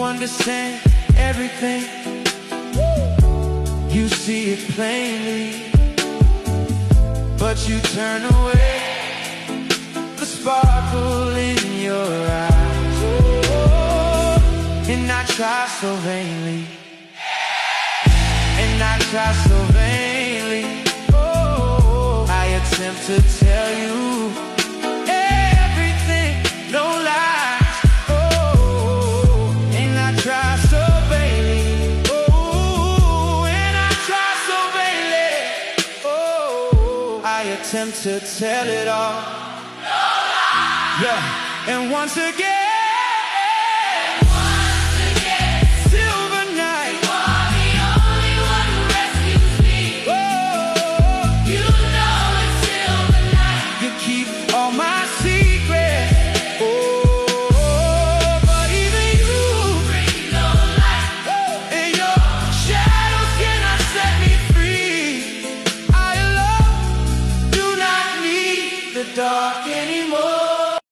understand everything. You see it plainly, but you turn away the sparkle in your eyes. Oh, and I try so vainly, and I try so vainly. Oh, I attempt to tell you everything, no lies. Oh, and I try so vainly. Oh, and I try so vainly. Oh, I attempt to tell it all. No lies. Yeah, and once again